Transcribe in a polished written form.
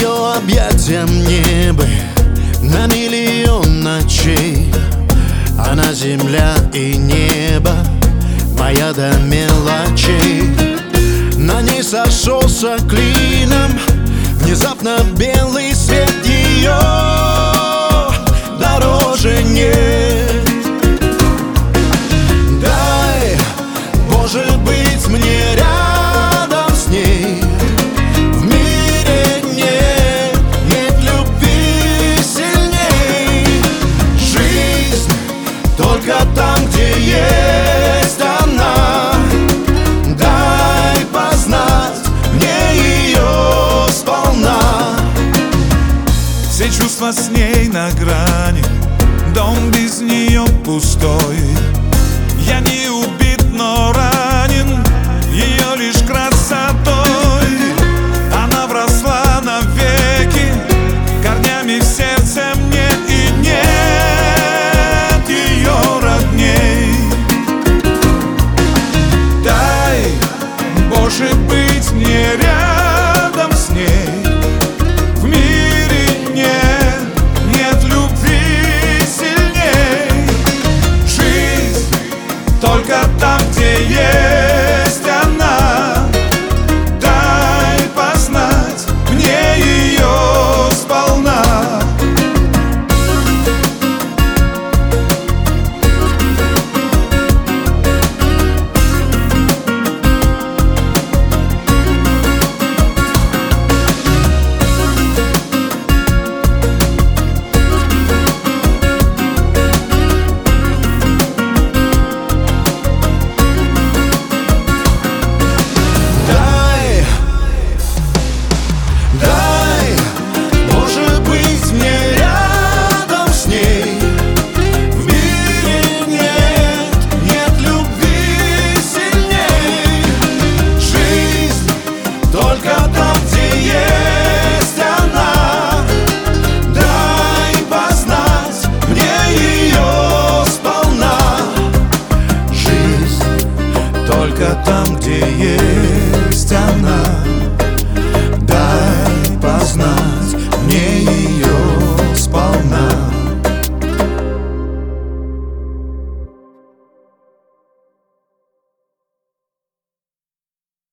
ее объятиям небо на миллион ночей. Она земля и небо, моя до мелочей. На ней сошелся клином внезапно белый свет, ее дороже нет. Дай, Боже, быть мне рядом с ней. В мире нет любви сильней. Жизнь только там, где есть она. Дай познать мне ее сполна. Все чувства с ней на грани, дом без нее пустой.